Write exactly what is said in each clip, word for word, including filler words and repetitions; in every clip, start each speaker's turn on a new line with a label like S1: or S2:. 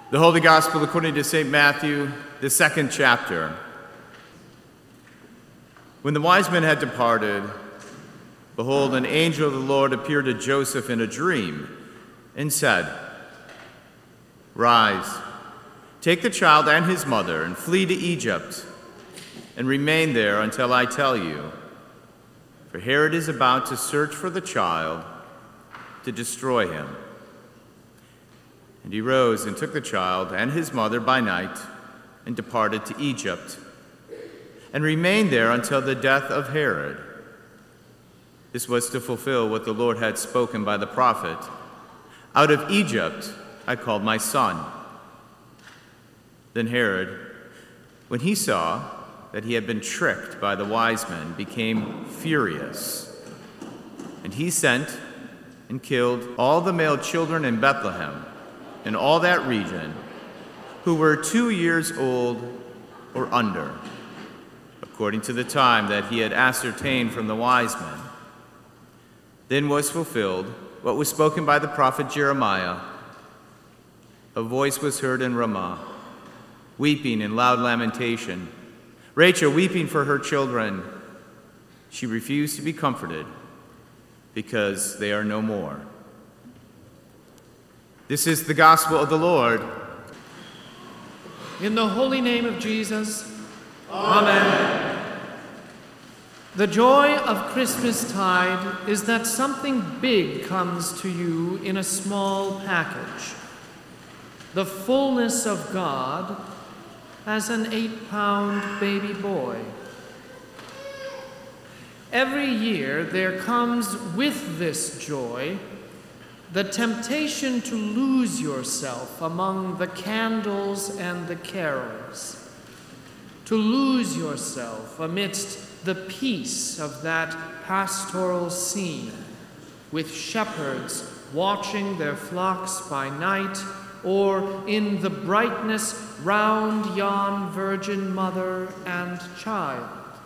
S1: The Holy Gospel according to Saint Matthew, the second chapter. When the wise men had departed, behold, an angel of the Lord appeared to Joseph in a dream and said, "Rise, take the child and his mother and flee to Egypt and remain there until I tell you, for Herod is about to search for the child to destroy him." And he rose and took the child and his mother by night and departed to Egypt and remained there until the death of Herod. This was to fulfill what the Lord had spoken by the prophet, "Out of Egypt I called my son." Then Herod, when he saw that he had been tricked by the wise men, became furious. And he sent and killed all the male children in Bethlehem, in all that region, who were two years old or under, according to the time that he had ascertained from the wise men. Then was fulfilled what was spoken by the prophet Jeremiah. A voice was heard in Ramah, weeping in loud lamentation, Rachel weeping for her children. She refused to be comforted because they are no more. This is the gospel of the Lord.
S2: In the holy name of Jesus, Amen. The joy of Christmastide is that something big comes to you in a small package. The fullness of God as an eight-pound baby boy. Every year there comes with this joy the temptation to lose yourself among the candles and the carols, to lose yourself amidst the peace of that pastoral scene, with shepherds watching their flocks by night, or in the brightness round yon Virgin Mother and Child.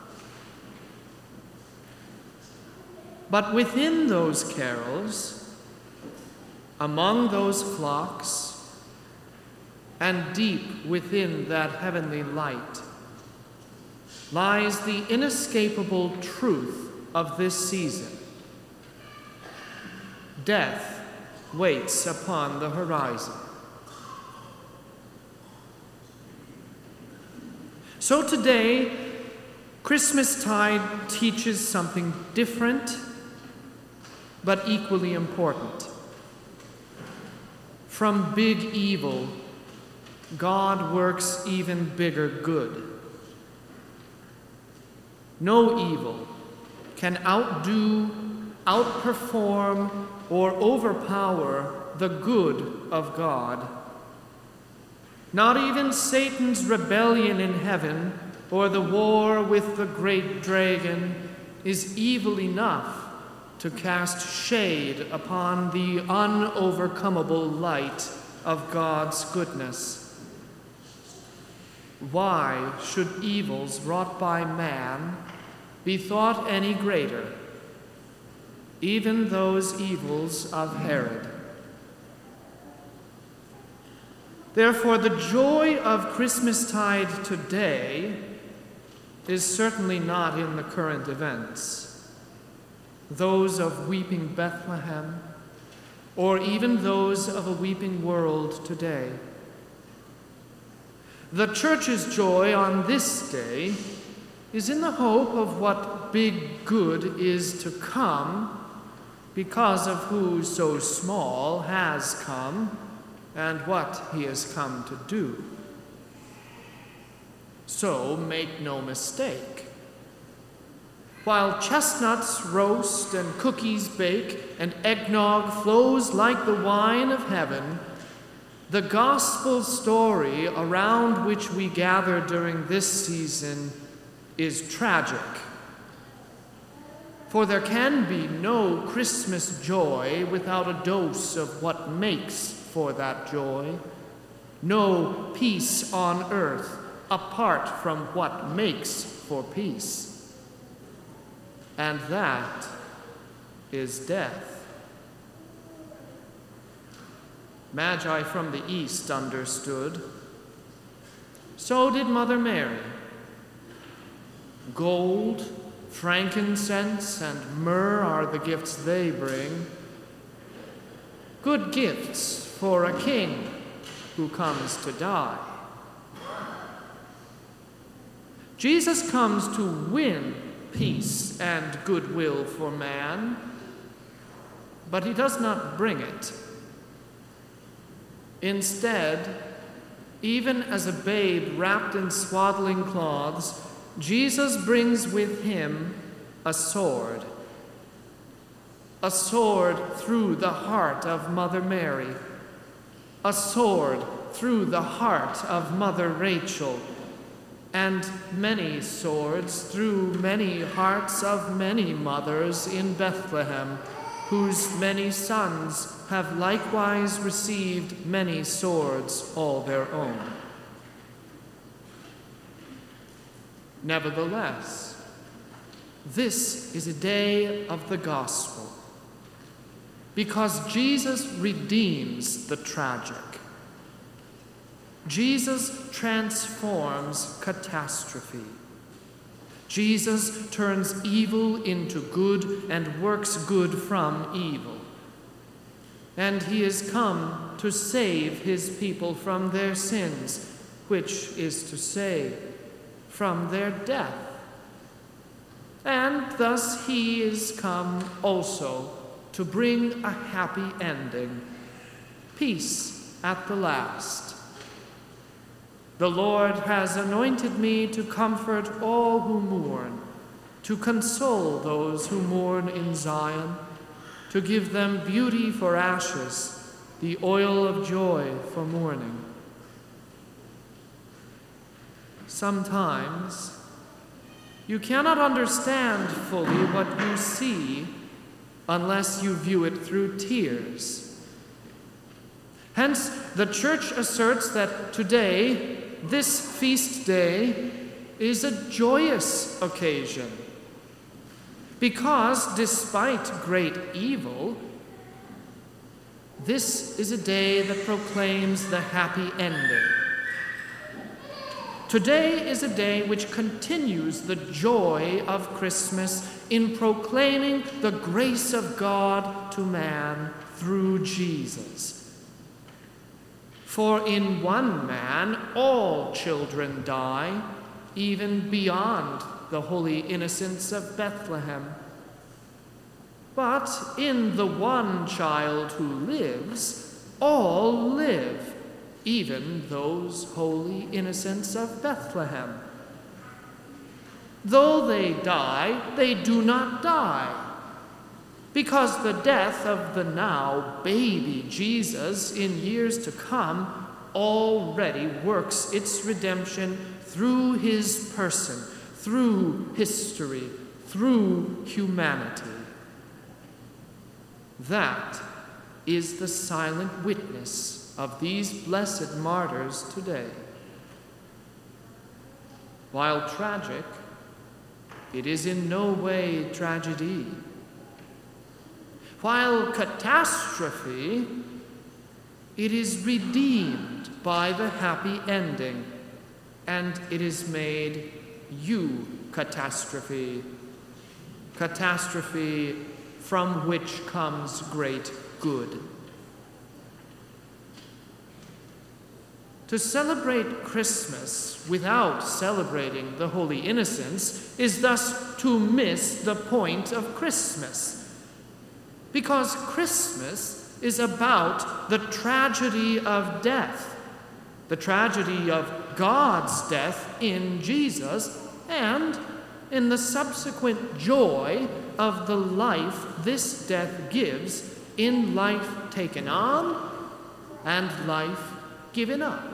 S2: But within those carols, among those flocks, and deep within that heavenly light, lies the inescapable truth of this season. Death waits upon the horizon. So today, Christmastide teaches something different, but equally important. From big evil, God works even bigger good. No evil can outdo, outperform, or overpower the good of God. Not even Satan's rebellion in heaven or the war with the great dragon is evil enough to cast shade upon the unovercomable light of God's goodness. Why should evils wrought by man be thought any greater, even those evils of Herod? Therefore, the joy of Christmastide today is certainly not in the current events, those of weeping Bethlehem, or even those of a weeping world today. The Church's joy on this day is in the hope of what big good is to come, because of who so small has come, and what he has come to do. So make no mistake. While chestnuts roast and cookies bake and eggnog flows like the wine of heaven, the gospel story around which we gather during this season is tragic. For there can be no Christmas joy without a dose of what makes for that joy, no peace on earth apart from what makes for peace. And that is death. Magi from the east understood. So did Mother Mary. Gold, frankincense, and myrrh are the gifts they bring. Good gifts for a king who comes to die. Jesus comes to win peace and goodwill for man, but he does not bring it. Instead, even as a babe wrapped in swaddling cloths, Jesus brings with him a sword. A sword through the heart of Mother Mary. A sword through the heart of Mother Rachel. And many swords through many hearts of many mothers in Bethlehem, whose many sons have likewise received many swords all their own. Nevertheless, this is a day of the gospel, because Jesus redeems the tragic. Jesus transforms catastrophe. Jesus turns evil into good and works good from evil. And he is come to save his people from their sins, which is to say, from their death. And thus he is come also to bring a happy ending, peace at the last. The Lord has anointed me to comfort all who mourn, to console those who mourn in Zion, to give them beauty for ashes, the oil of joy for mourning. Sometimes you cannot understand fully what you see unless you view it through tears. Hence, the Church asserts that today, this feast day, is a joyous occasion, because despite great evil, this is a day that proclaims the happy ending. Today is a day which continues the joy of Christmas in proclaiming the grace of God to man through Jesus. For in one man all children die, even beyond the holy innocence of Bethlehem. But in the one child who lives, all live, even those holy innocents of Bethlehem. Though they die, they do not die, because the death of the now baby Jesus in years to come already works its redemption through his person, through history, through humanity. That is the silent witness of these blessed martyrs today. While tragic, it is in no way tragedy. While catastrophe, it is redeemed by the happy ending, and it is made eucatastrophe, catastrophe from which comes great good. To celebrate Christmas without celebrating the Holy Innocents is thus to miss the point of Christmas. Because Christmas is about the tragedy of death, the tragedy of God's death in Jesus, and in the subsequent joy of the life this death gives in life taken on and life given up.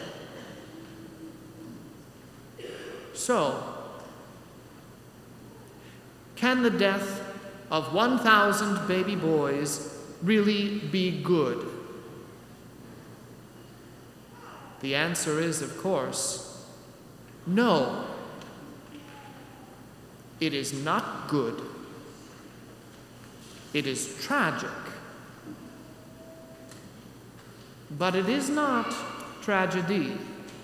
S2: So, can the death of one thousand baby boys really be good? The answer is, of course, no. It is not good. It is tragic. but it is not tragedy.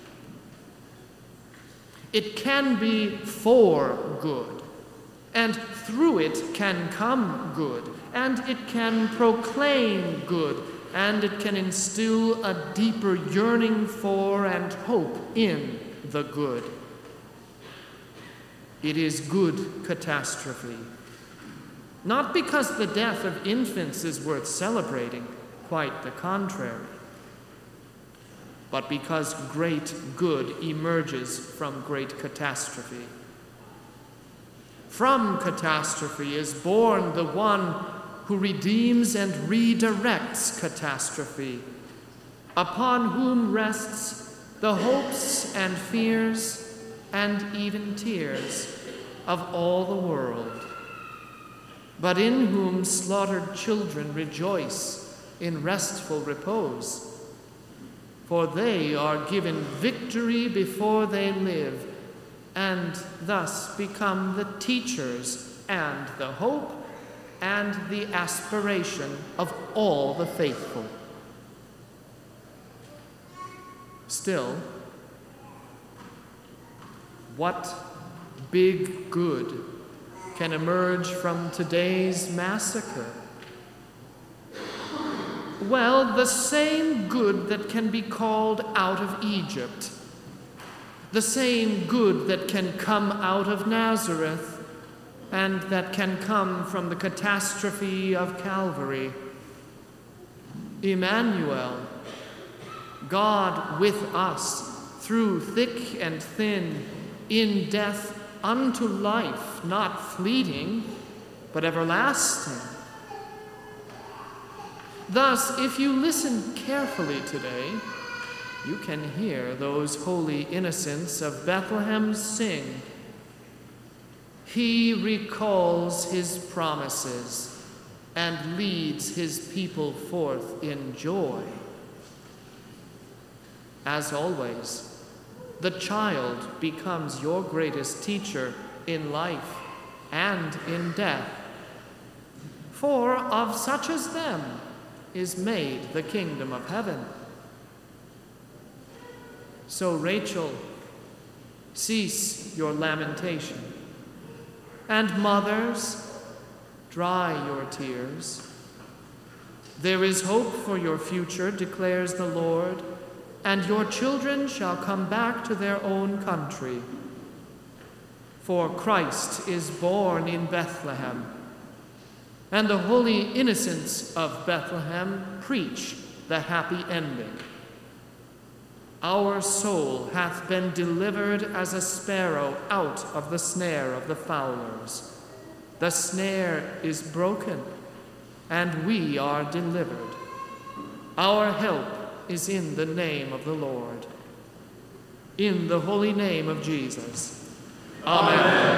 S2: It can be for good, and through it can come good, and it can proclaim good, and it can instill a deeper yearning for and hope in the good. It is good catastrophe. Not because the death of infants is worth celebrating, quite the contrary, but because great good emerges from great catastrophe. From catastrophe is born the one who redeems and redirects catastrophe, upon whom rests the hopes and fears and even tears of all the world, but in whom slaughtered children rejoice in restful repose. For they are given victory before they live, and thus become the teachers and the hope and the aspiration of all the faithful. Still, what big good can emerge from today's massacre? Well, the same good that can be called out of Egypt, the same good that can come out of Nazareth, and that can come from the catastrophe of Calvary. Emmanuel, God with us, through thick and thin, in death unto life, not fleeting, but everlasting. Thus, if you listen carefully today, you can hear those holy innocents of Bethlehem sing. He recalls his promises and leads his people forth in joy. As always, the child becomes your greatest teacher in life and in death. For of such as them is made the kingdom of heaven. So, Rachel, cease your lamentation, and mothers, dry your tears. There is hope for your future, declares the Lord, and your children shall come back to their own country. For Christ is born in Bethlehem, and the holy innocents of Bethlehem preach the happy ending. Our soul hath been delivered as a sparrow out of the snare of the fowlers. The snare is broken, and we are delivered. Our help is in the name of the Lord. In the holy name of Jesus. Amen. Amen.